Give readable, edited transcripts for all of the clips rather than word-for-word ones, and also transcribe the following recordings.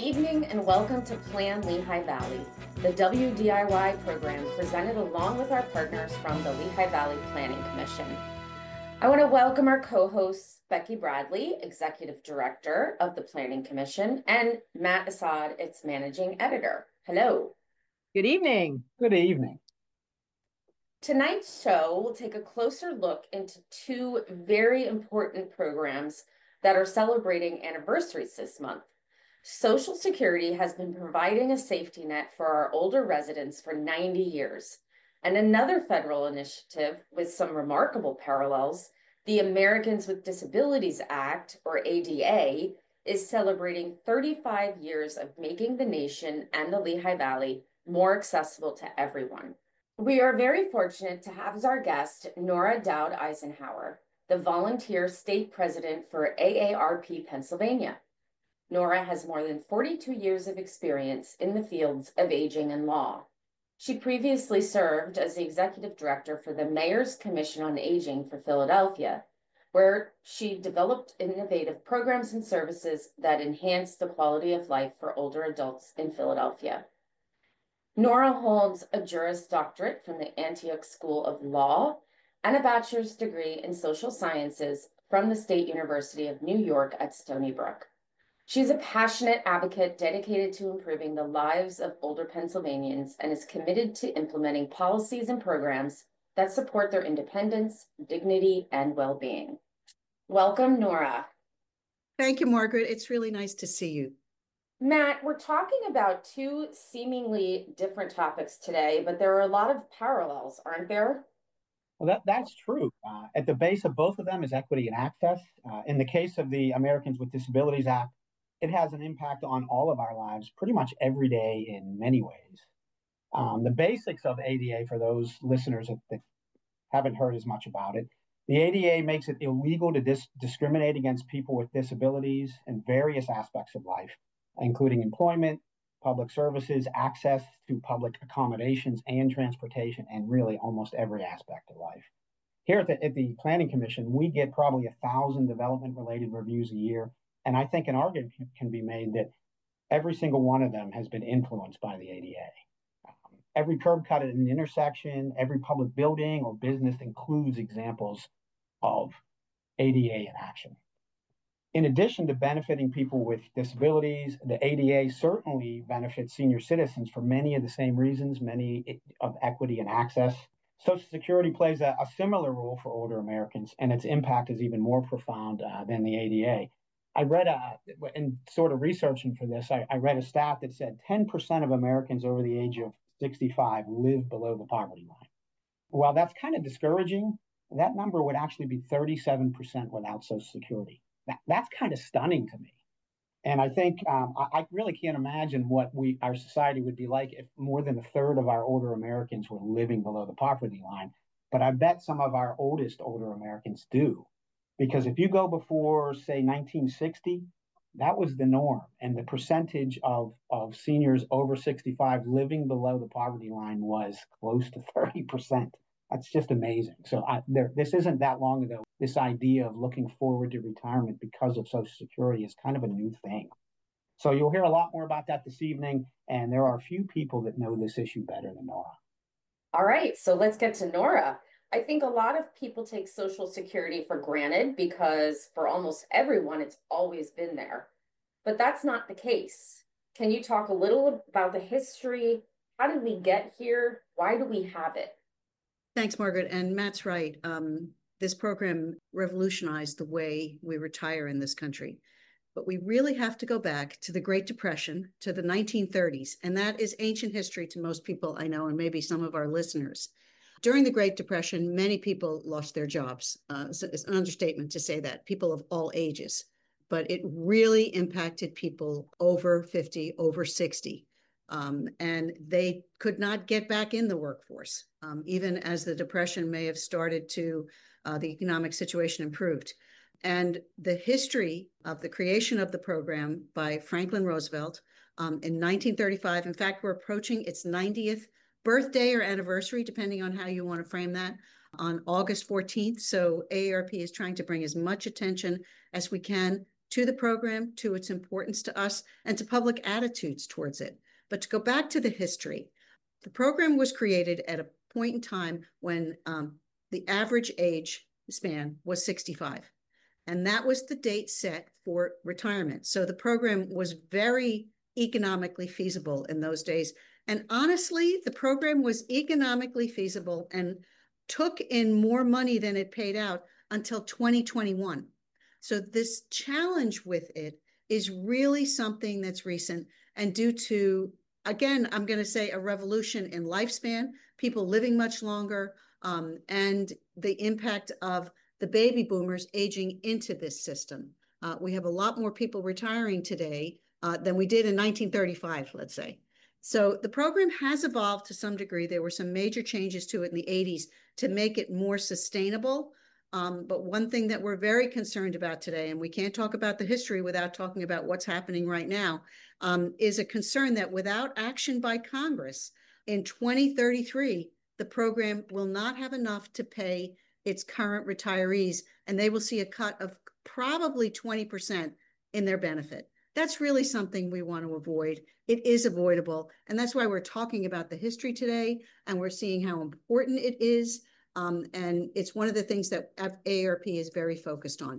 evening and welcome to Plan Lehigh Valley, the WDIY program presented along with our partners from the Lehigh Valley Planning Commission. I want to welcome our co-hosts, Becky Bradley, Executive Director of the Planning Commission, and Matt Assad, its Managing Editor. Hello. Good evening. Good evening. Tonight's show will take a closer look into two very important programs that are celebrating anniversaries this month. Social Security has been providing a safety net for our older residents for 90 years. And another federal initiative with some remarkable parallels, the Americans with Disabilities Act, or ADA, is celebrating 35 years of making the nation and the Lehigh Valley more accessible to everyone. We are very fortunate to have as our guest Nora Dowd Eisenhower, the volunteer state president for AARP Pennsylvania. Nora has more than 42 years of experience in the fields of aging and law. She previously served as the executive director for the Mayor's Commission on Aging for Philadelphia, where she developed innovative programs and services that enhance the quality of life for older adults in Philadelphia. Nora holds a Juris Doctorate from the Antioch School of Law and a bachelor's degree in social sciences from the State University of New York at Stony Brook. She's a passionate advocate dedicated to improving the lives of older Pennsylvanians and is committed to implementing policies and programs that support their independence, dignity, and well-being. Welcome, Nora. Thank you, Margaret. It's really nice to see you. Matt, we're talking about two seemingly different topics today, but there are a lot of parallels, aren't there? Well, that's true. At the base of both of them is equity and access. In the case of the Americans with Disabilities Act, it has an impact on all of our lives pretty much every day in many ways. The basics of ADA, for those listeners that haven't heard as much about it, the ADA makes it illegal to discriminate against people with disabilities in various aspects of life, including employment, public services, access to public accommodations and transportation, and really almost every aspect of life. Here at the Planning Commission, we get probably 1,000 development-related reviews a year, and I think an argument can be made that every single one of them has been influenced by the ADA. Every curb cut at an intersection, every public building or business includes examples of ADA in action. In addition to benefiting people with disabilities, the ADA certainly benefits senior citizens for many of the same reasons, many of equity and access. Social Security plays a similar role for older Americans, and its impact is even more profound than the ADA. I read, in sort of researching for this, I read a stat that said 10% of Americans over the age of 65 live below the poverty line. While that's kind of discouraging, that number would actually be 37% without Social Security. That's kind of stunning to me. And I think I really can't imagine what our society would be like if more than a third of our older Americans were living below the poverty line. But I bet some of our older Americans do. Because if you go before, say, 1960, that was the norm. And the percentage of seniors over 65 living below the poverty line was close to 30%. That's just amazing. So this isn't that long ago. This idea of looking forward to retirement because of Social Security is kind of a new thing. So you'll hear a lot more about that this evening. And there are a few people that know this issue better than Nora. All right, so let's get to Nora. I think a lot of people take Social Security for granted because for almost everyone, it's always been there. But that's not the case. Can you talk a little about the history? How did we get here? Why do we have it? Thanks, Margaret. And Matt's right. This program revolutionized the way we retire in this country. But we really have to go back to the Great Depression, to the 1930s. And that is ancient history to most people I know, and maybe some of our listeners. During the Great Depression, many people lost their jobs. It's an understatement to say that, people of all ages. But it really impacted people over 50, over 60. And they could not get back in the workforce, even as the Depression may have started to, the economic situation improved. And the history of the creation of the program by Franklin Roosevelt in 1935, in fact, we're approaching its 90th birthday or anniversary, depending on how you want to frame that, on August 14th. So AARP is trying to bring as much attention as we can to the program, to its importance to us, and to public attitudes towards it. But to go back to the history, the program was created at a point in time when the average age span was 65. And that was the date set for retirement. So the program was very economically feasible in those days. And honestly, the program was economically feasible and took in more money than it paid out until 2021. So this challenge with it is really something that's recent and due to, again, I'm going to say a revolution in lifespan, people living much longer, and the impact of the baby boomers aging into this system. We have a lot more people retiring today than we did in 1935, let's say. So the program has evolved to some degree. There were some major changes to it in the 80s to make it more sustainable. But one thing that we're very concerned about today, and we can't talk about the history without talking about what's happening right now, is a concern that without action by Congress, in 2033, the program will not have enough to pay its current retirees, and they will see a cut of probably 20% in their benefit. That's really something we want to avoid. It is avoidable, and that's why we're talking about the history today, and we're seeing how important it is, and it's one of the things that AARP is very focused on.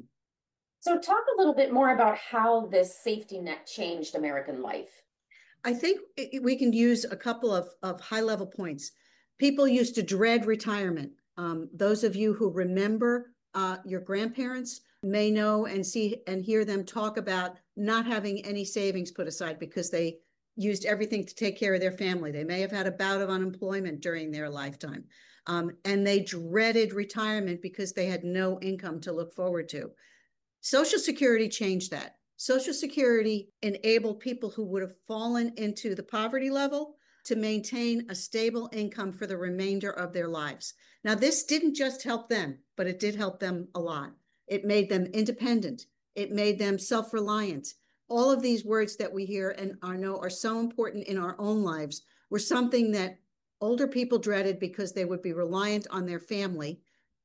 So talk a little bit more about how this safety net changed American life. I think we can use a couple of high-level points. People used to dread retirement. Those of you who remember your grandparents may know and see and hear them talk about not having any savings put aside because they used everything to take care of their family. They may have had a bout of unemployment during their lifetime. And they dreaded retirement because they had no income to look forward to. Social Security changed that. Social Security enabled people who would have fallen into the poverty level to maintain a stable income for the remainder of their lives. Now, this didn't just help them, but it did help them a lot. It made them independent. It made them self-reliant. All of these words that we hear and know are so important in our own lives were something that older people dreaded because they would be reliant on their family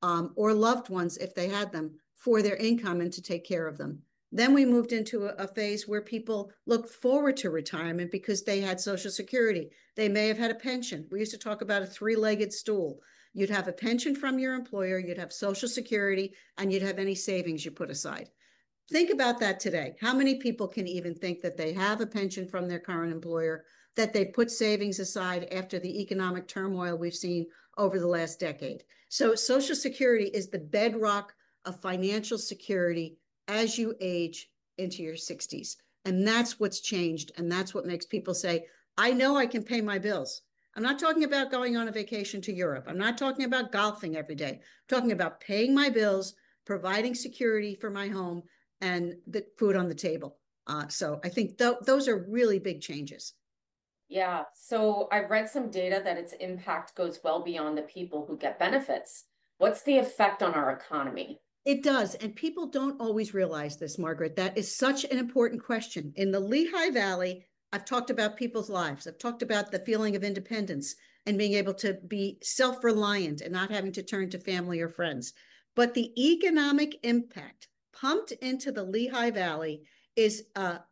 or loved ones, if they had them, for their income and to take care of them. Then we moved into a phase where people looked forward to retirement because they had Social Security. They may have had a pension. We used to talk about a three-legged stool. You'd have a pension from your employer, you'd have Social Security, and you'd have any savings you put aside. Think about that today. How many people can even think that they have a pension from their current employer, that they put savings aside after the economic turmoil we've seen over the last decade? So Social Security is the bedrock of financial security as you age into your 60s. And that's what's changed. And that's what makes people say, I know I can pay my bills. I'm not talking about going on a vacation to Europe. I'm not talking about golfing every day. I'm talking about paying my bills, providing security for my home, and the food on the table. So I think those are really big changes. Yeah, so I've read some data that its impact goes well beyond the people who get benefits. What's the effect on our economy? It does, and people don't always realize this, Margaret. That is such an important question. In the Lehigh Valley, I've talked about people's lives. I've talked about the feeling of independence and being able to be self-reliant and not having to turn to family or friends. But the economic impact pumped into the Lehigh Valley is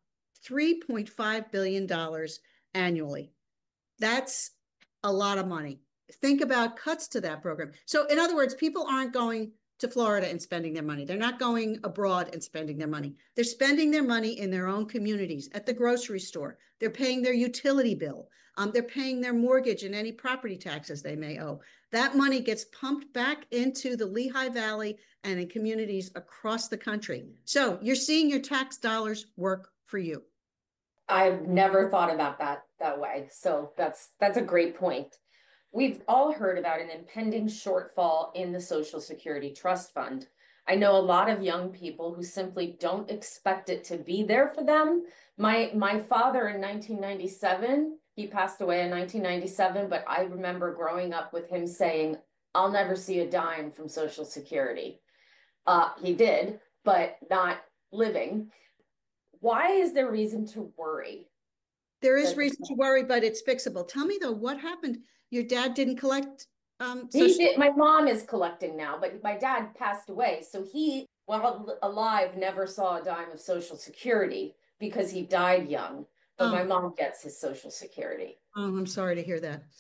$3.5 billion annually. That's a lot of money. Think about cuts to that program. So in other words, people aren't going to Florida and spending their money. They're not going abroad and spending their money. They're spending their money in their own communities, at the grocery store. They're paying their utility bill. They're paying their mortgage and any property taxes they may owe. That money gets pumped back into the Lehigh Valley and in communities across the country. So you're seeing your tax dollars work for you. I've never thought about that way. So that's a great point. We've all heard about an impending shortfall in the Social Security Trust Fund. I know a lot of young people who simply don't expect it to be there for them. My father in 1997, he passed away in 1997, but I remember growing up with him saying, I'll never see a dime from Social Security. He did, but not living. Why is there reason to worry? There is reason to worry, but it's fixable. Tell me though, what happened? Your dad didn't collect? He did. My mom is collecting now, but my dad passed away. So he Well, alive, never saw a dime of Social Security because he died young, but my Oh, mom gets his Social Security. oh, I'm sorry to hear that.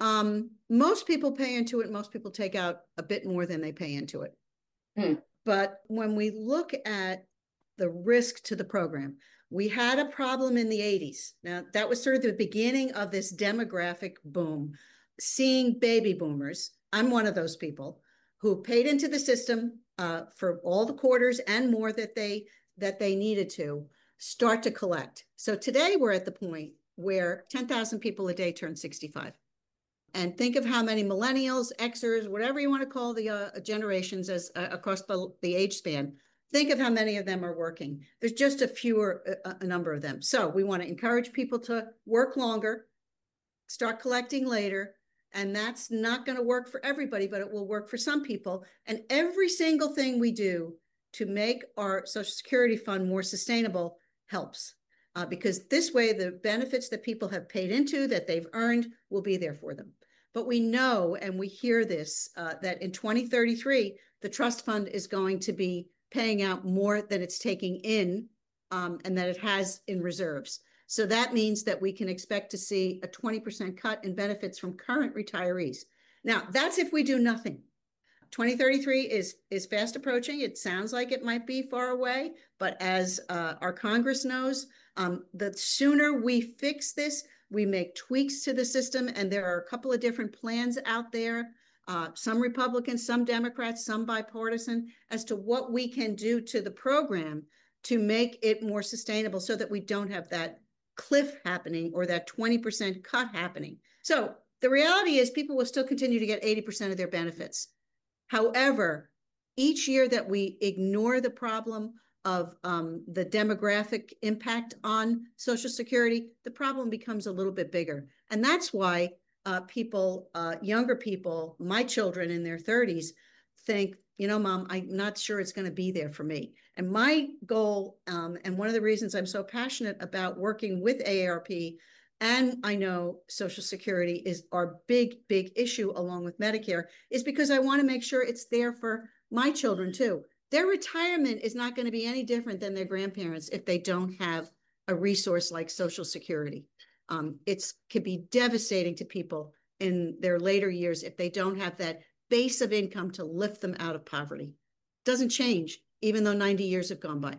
Most people pay into it. Most people take out a bit more than they pay into it. Hmm. But when we look at the risk to the program, we had a problem in the 80s. Now, that was sort of the beginning of this demographic boom, seeing baby boomers. I'm one of those people who paid into the system for all the quarters and more that they needed to start to collect. So today we're at the point where 10,000 people a day turn 65. And think of how many millennials, Xers, whatever you want to call the generations as across the age span. Think of how many of them are working. There's just a number of them. So we want to encourage people to work longer, start collecting later, and that's not going to work for everybody, but it will work for some people. And every single thing we do to make our Social Security fund more sustainable helps. Because this way, the benefits that people have paid into, that they've earned, will be there for them. But we know, and we hear this, that in 2033, the trust fund is going to be paying out more than it's taking in, and that it has in reserves. So that means that we can expect to see a 20% cut in benefits from current retirees. Now, that's if we do nothing. 2033 is fast approaching. It sounds like it might be far away, but as our Congress knows, the sooner we fix this, we make tweaks to the system, and there are a couple of different plans out there, some Republicans, some Democrats, some bipartisan, as to what we can do to the program to make it more sustainable so that we don't have that cliff happening or that 20% cut happening. So the reality is people will still continue to get 80% of their benefits. However, each year that we ignore the problem of the demographic impact on Social Security, the problem becomes a little bit bigger. And that's why younger people, my children in their 30s, think, Mom, I'm not sure it's going to be there for me. And my goal, and one of the reasons I'm so passionate about working with AARP, and I know Social Security is our big, big issue along with Medicare, is because I want to make sure it's there for my children too. Their retirement is not going to be any different than their grandparents if they don't have a resource like Social Security. It could be devastating to people in their later years if they don't have that base of income to lift them out of poverty. Doesn't change, even though 90 years have gone by.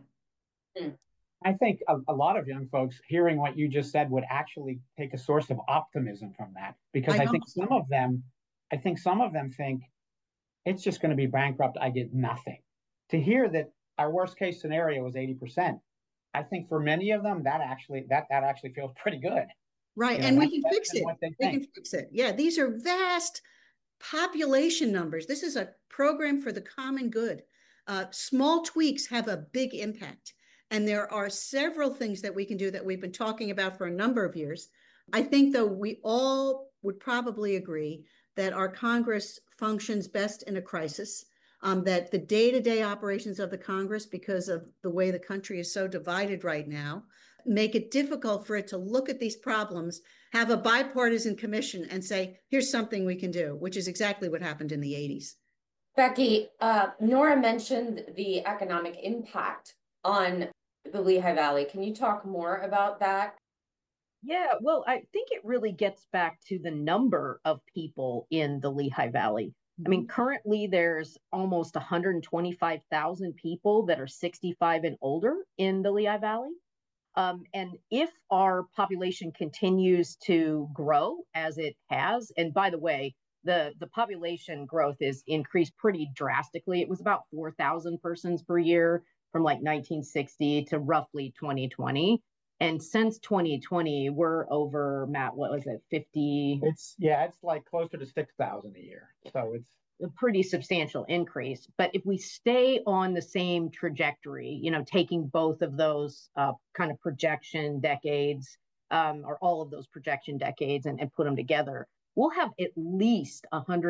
I think a lot of young folks hearing what you just said would actually take a source of optimism from that, because I think some of them think it's just going to be bankrupt. I get nothing. To hear that our worst case scenario was 80%, I think for many of them that actually feels pretty good. Right, and we can fix it. We can fix it. Yeah, these are vast population numbers. This is a program for the common good. Small tweaks have a big impact. And there are several things that we can do that we've been talking about for a number of years. I think, though, we all would probably agree that our Congress functions best in a crisis, that the day-to-day operations of the Congress, because of the way the country is so divided right now, make it difficult for it to look at these problems, have a bipartisan commission, and say, here's something we can do, which is exactly what happened in the 80s. Becky, Nora mentioned the economic impact on the Lehigh Valley. Can you talk more about that? Yeah, well, I think it really gets back to the number of people in the Lehigh Valley. I mean, currently there's almost 125,000 people that are 65 and older in the Lehigh Valley. And if our population continues to grow as it has, and by the way, the population growth is increased pretty drastically. It was about 4,000 persons per year from like 1960 to roughly 2020. And since 2020, we're over, Matt, what was it, 50? It's like closer to 6,000 a year. So it's a pretty substantial increase. But if we stay on the same trajectory, taking both of those kind of projection decades, or all of those projection decades and put them together, we'll have at least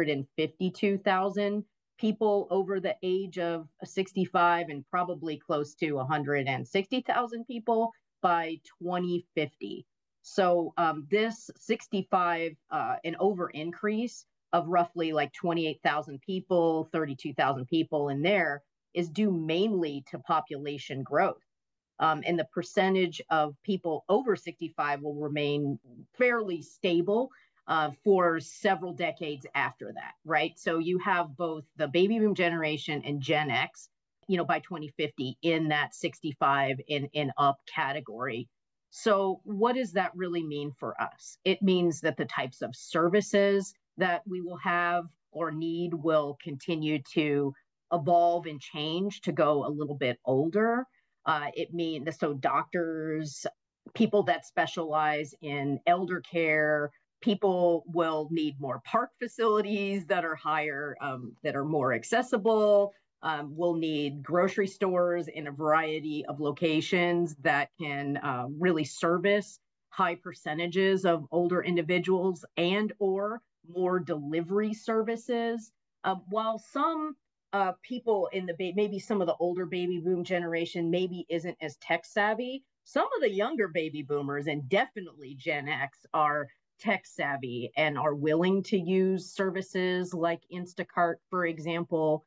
152,000 people over the age of 65 and probably close to 160,000 people by 2050. So this 65 and over increase of roughly like 28,000 people, 32,000 people in there is due mainly to population growth. And the percentage of people over 65 will remain fairly stable for several decades after that, right? So you have both the baby boom generation and Gen X, by 2050 in that 65 and up category. So what does that really mean for us? It means that the types of services that we will have or need will continue to evolve and change to go a little bit older. It means so doctors, people that specialize in elder care, people will need more park facilities that are higher, that are more accessible. We'll need grocery stores in a variety of locations that can really service high percentages of older individuals, and or more delivery services. While some people in maybe some of the older baby boom generation maybe isn't as tech savvy, some of the younger baby boomers and definitely Gen X are tech savvy and are willing to use services like Instacart, for example.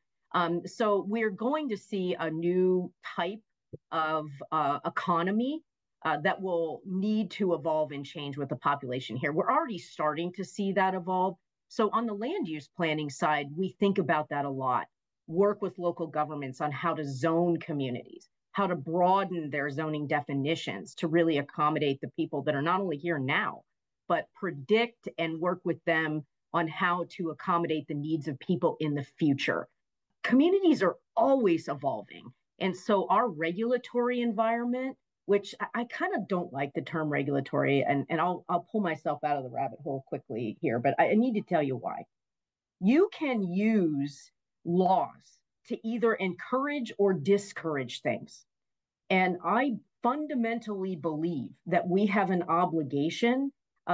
So we're going to see a new type of economy that will need to evolve and change with the population here. We're already starting to see that evolve. So on the land use planning side, we think about that a lot. Work with local governments on how to zone communities, how to broaden their zoning definitions to really accommodate the people that are not only here now, but predict and work with them on how to accommodate the needs of people in the future. Communities are always evolving. And so our regulatory environment, which I kind of don't like the term regulatory, and I'll pull myself out of the rabbit hole quickly here, but I need to tell you why. You can use laws to either encourage or discourage things. And I fundamentally believe that we have an obligation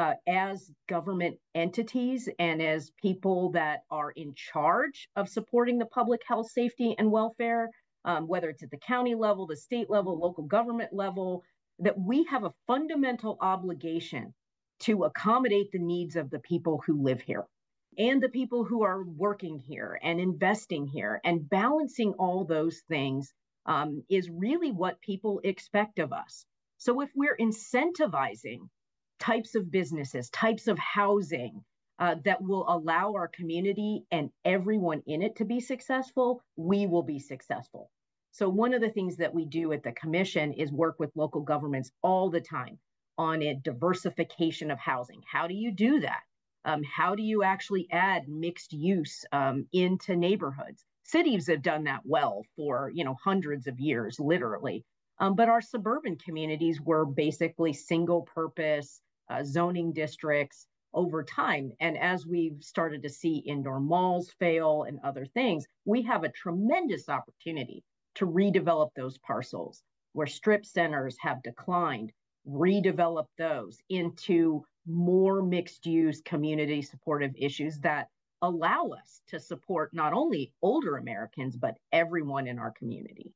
as government entities and as people that are in charge of supporting the public health, safety, and welfare, whether it's at the county level, the state level, local government level, that we have a fundamental obligation to accommodate the needs of the people who live here and the people who are working here and investing here, and balancing all those things is really what people expect of us. So if we're incentivizing types of businesses, types of housing that will allow our community and everyone in it to be successful, we will be successful. So one of the things that we do at the commission is work with local governments all the time on a diversification of housing. How do you do that? How do you actually add mixed use into neighborhoods? Cities have done that well for hundreds of years, literally. But our suburban communities were basically single purpose zoning districts over time. And as we've started to see indoor malls fail and other things, we have a tremendous opportunity to redevelop those parcels where strip centers have declined, redevelop those into more mixed use community supportive issues that allow us to support not only older Americans, but everyone in our community.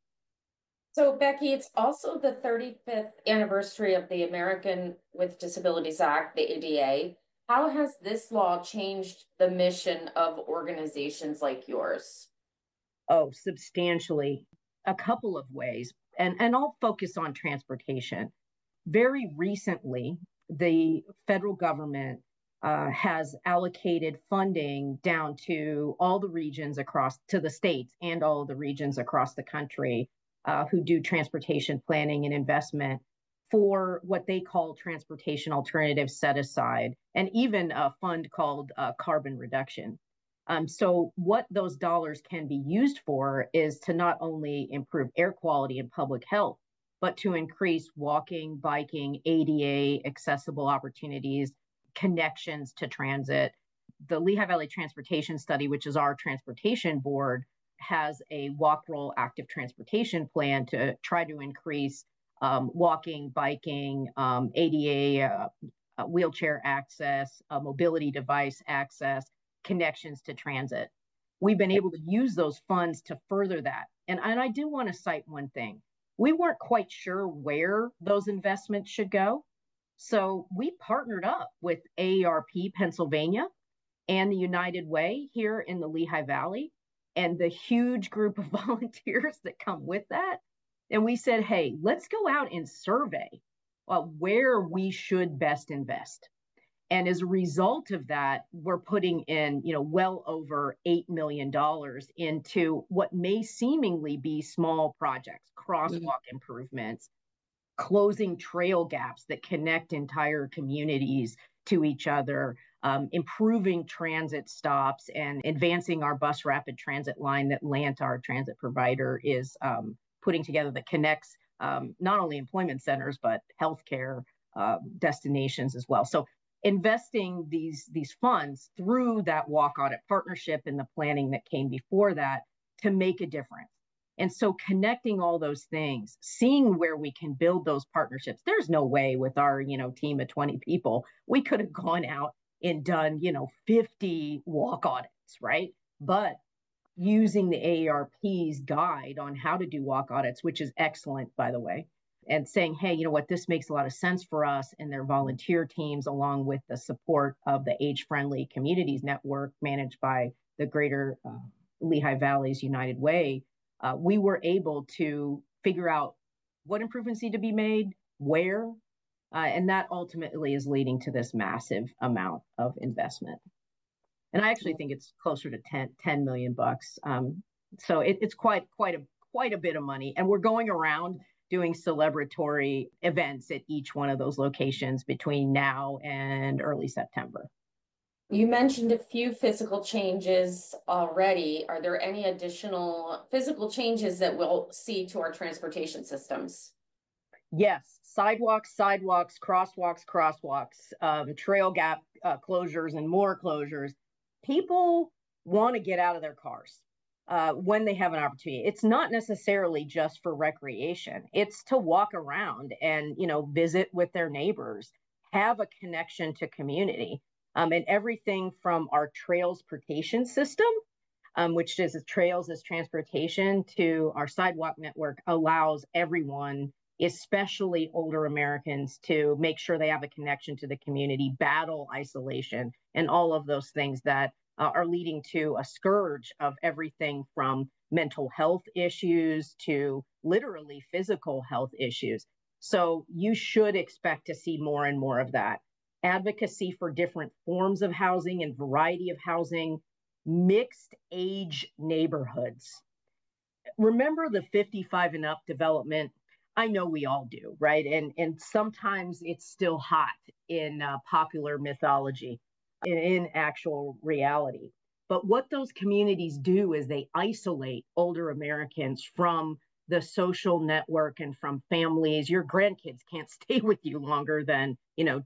So Becky, it's also the 35th anniversary of the American with Disabilities Act, the ADA. How has this law changed the mission of organizations like yours? Oh, substantially. A couple of ways. And I'll focus on transportation. Very recently, the federal government has allocated funding down to all the regions to the states and all of the regions across the country who do transportation planning and investment for what they call transportation alternatives set aside, and even a fund called carbon reduction. So what those dollars can be used for is to not only improve air quality and public health, but to increase walking, biking, ADA accessible opportunities, connections to transit. The Lehigh Valley Transportation Study, which is our transportation board, has a walk, roll, active transportation plan to try to increase walking, biking, ADA, wheelchair access, mobility device access, connections to transit. We've been able to use those funds to further that. And I do want to cite one thing. We weren't quite sure where those investments should go. So we partnered up with AARP Pennsylvania and the United Way here in the Lehigh Valley and the huge group of volunteers that come with that. And we said, hey, let's go out and survey where we should best invest. And as a result of that, we're putting in, well over $8 million into what may seemingly be small projects, crosswalk improvements, closing trail gaps that connect entire communities to each other, improving transit stops, and advancing our bus rapid transit line that Lant, our transit provider, is putting together that connects not only employment centers, but healthcare destinations as well. So investing these funds through that walk audit partnership and the planning that came before that to make a difference. And so connecting all those things, seeing where we can build those partnerships. There's no way with our, team of 20 people, we could have gone out and done, 50 walk audits, right? But using the AARP's guide on how to do walk audits, which is excellent, by the way, and saying, hey, you know what, this makes a lot of sense for us and their volunteer teams, along with the support of the Age Friendly Communities Network managed by the Greater Lehigh Valley's United Way. We were able to figure out what improvements need to be made, where, and that ultimately is leading to this massive amount of investment. And I actually think it's closer to 10 million bucks. So it's quite a bit of money. And we're going around doing celebratory events at each one of those locations between now and early September. You mentioned a few physical changes already. Are there any additional physical changes that we'll see to our transportation systems? Yes, sidewalks, crosswalks, trail gap closures and more closures. People want to get out of their cars when they have an opportunity. It's not necessarily just for recreation. It's to walk around and, visit with their neighbors, have a connection to community. And everything from our transportation system, which is trails as transportation, to our sidewalk network, allows everyone, especially older Americans, to make sure they have a connection to the community, battle isolation, and all of those things that are leading to a scourge of everything from mental health issues to literally physical health issues. So you should expect to see more and more of that. Advocacy for different forms of housing and variety of housing, mixed age neighborhoods. Remember the 55 and up development? I know we all do, right? And sometimes it's still hot in popular mythology, in actual reality. But what those communities do is they isolate older Americans from the social network and from families. Your grandkids can't stay with you longer than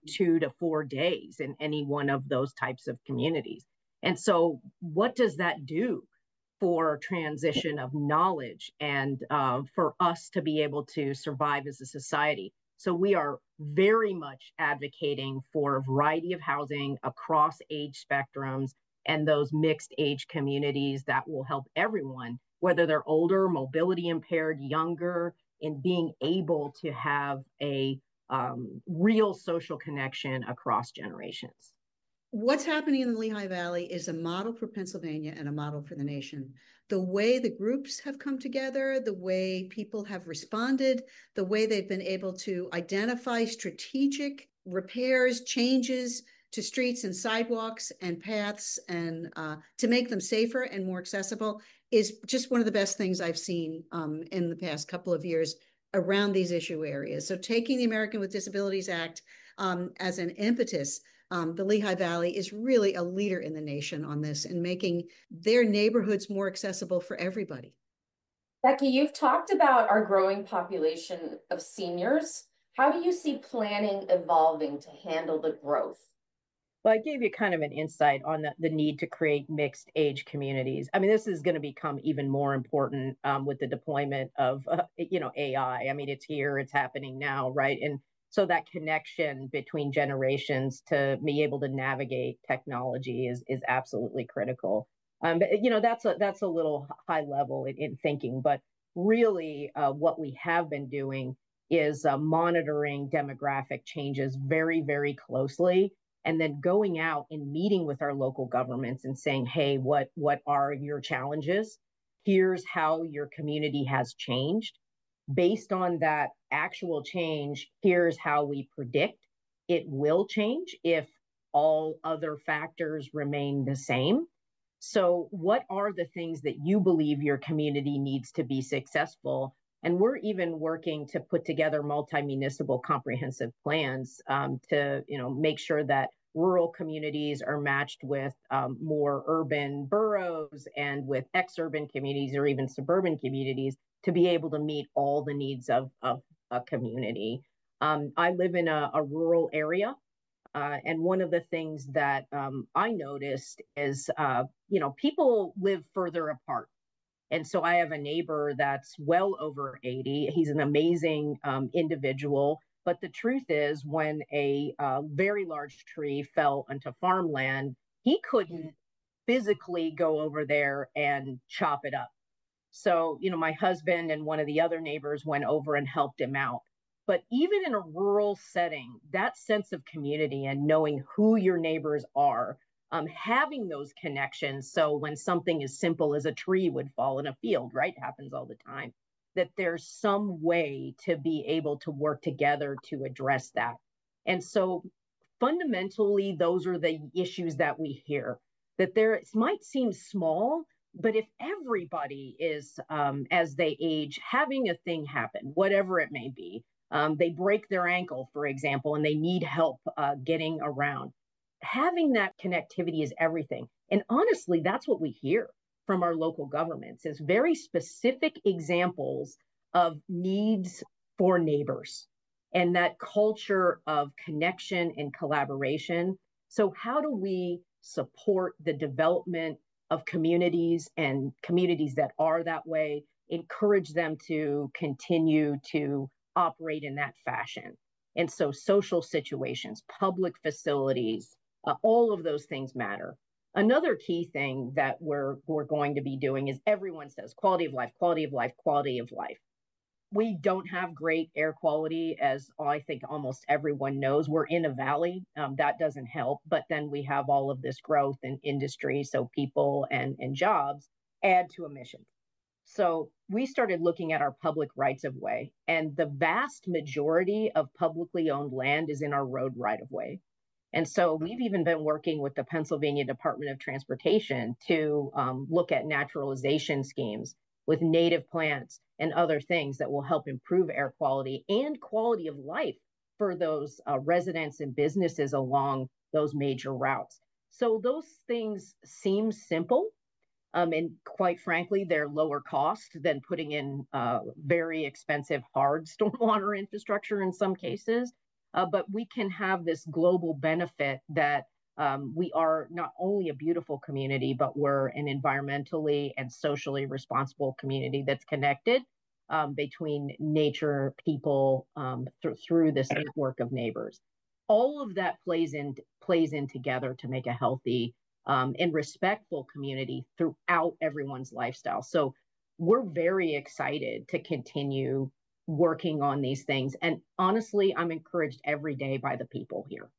2 to 4 days in any one of those types of communities. And so what does that do for transition of knowledge and for us to be able to survive as a society? So we are very much advocating for a variety of housing across age spectrums and those mixed age communities that will help everyone, whether they're older, mobility impaired, younger, in being able to have a real social connection across generations. What's happening in the Lehigh Valley is a model for Pennsylvania and a model for the nation. The way the groups have come together, the way people have responded, the way they've been able to identify strategic repairs, changes to streets and sidewalks and paths, and to make them safer and more accessible, is just one of the best things I've seen in the past couple of years around these issue areas. So taking the American with Disabilities Act as an impetus, the Lehigh Valley is really a leader in the nation on this and making their neighborhoods more accessible for everybody. Becky, you've talked about our growing population of seniors. How do you see planning evolving to handle the growth? Well, I gave you kind of an insight on the need to create mixed age communities. I mean, this is going to become even more important with the deployment of, AI. I mean, it's here, it's happening now, right? And so that connection between generations to be able to navigate technology is absolutely critical. But, that's a little high level in thinking, but really what we have been doing is monitoring demographic changes very, very closely and then going out and meeting with our local governments and saying, hey, what are your challenges? Here's how your community has changed. Based on that actual change, here's how we predict it will change if all other factors remain the same. So what are the things that you believe your community needs to be successful? And we're even working to put together multi-municipal comprehensive plans to make sure that rural communities are matched with more urban boroughs and with ex-urban communities or even suburban communities to be able to meet all the needs of a community. I live in a rural area. And one of the things that I noticed is, people live further apart. And so I have a neighbor that's well over 80. He's an amazing individual. But the truth is, when a very large tree fell onto farmland, he couldn't physically go over there and chop it up. So, my husband and one of the other neighbors went over and helped him out. But even in a rural setting, that sense of community and knowing who your neighbors are, having those connections. So when something as simple as a tree would fall in a field, right, happens all the time, that there's some way to be able to work together to address that. And so fundamentally, those are the issues that we hear, that there might seem small, but if everybody is, as they age, having a thing happen, whatever it may be, they break their ankle, for example, and they need help getting around. Having that connectivity is everything. And honestly, that's what we hear from our local governments is very specific examples of needs for neighbors and that culture of connection and collaboration. So how do we support the development of communities and communities that are that way, encourage them to continue to operate in that fashion? And so social situations, public facilities, all of those things matter. Another key thing that we're going to be doing is everyone says quality of life, quality of life, quality of life. We don't have great air quality, as I think almost everyone knows. We're in a valley. That doesn't help. But then we have all of this growth in industry. So people and jobs add to emissions. So we started looking at our public rights of way, and the vast majority of publicly owned land is in our road right of way. And so we've even been working with the Pennsylvania Department of Transportation to look at naturalization schemes with native plants and other things that will help improve air quality and quality of life for those residents and businesses along those major routes. So those things seem simple. And quite frankly, they're lower cost than putting in very expensive hard stormwater infrastructure in some cases. But we can have this global benefit that we are not only a beautiful community, but we're an environmentally and socially responsible community that's connected between nature, people, through this network of neighbors. All of that plays in together to make a healthy and respectful community throughout everyone's lifestyle. So we're very excited to continue working on these things. And honestly, I'm encouraged every day by the people here.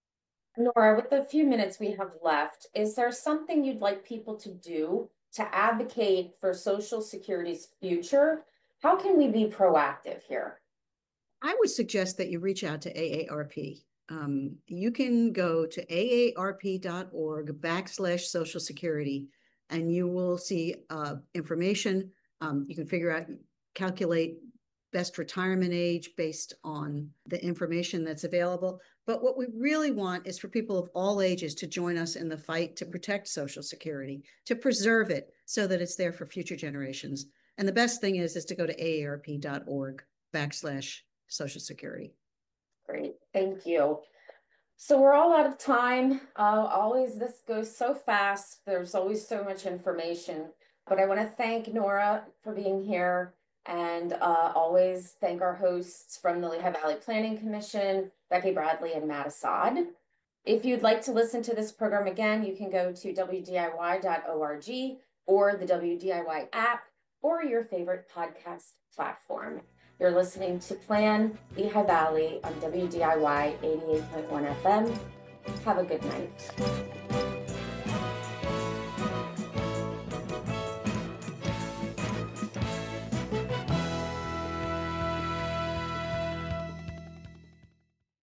Nora, with the few minutes we have left, is there something you'd like people to do to advocate for Social Security's future? How can we be proactive here? I would suggest that you reach out to AARP. You can go to aarp.org/Social Security, and you will see information. You can calculate best retirement age based on the information that's available. But what we really want is for people of all ages to join us in the fight to protect Social Security, to preserve it so that it's there for future generations. And the best thing is to go to aarp.org/Social Security. Great, thank you. So we're all out of time. This goes so fast. There's always so much information, but I want to thank Nora for being here, and always thank our hosts from the Lehigh Valley Planning Commission, Becky Bradley and Matt Assad. If you'd like to listen to this program again, you can go to wdiy.org or the WDIY app or your favorite podcast platform. You're listening to Plan Lehigh Valley on WDIY 88.1 FM. Have a good night.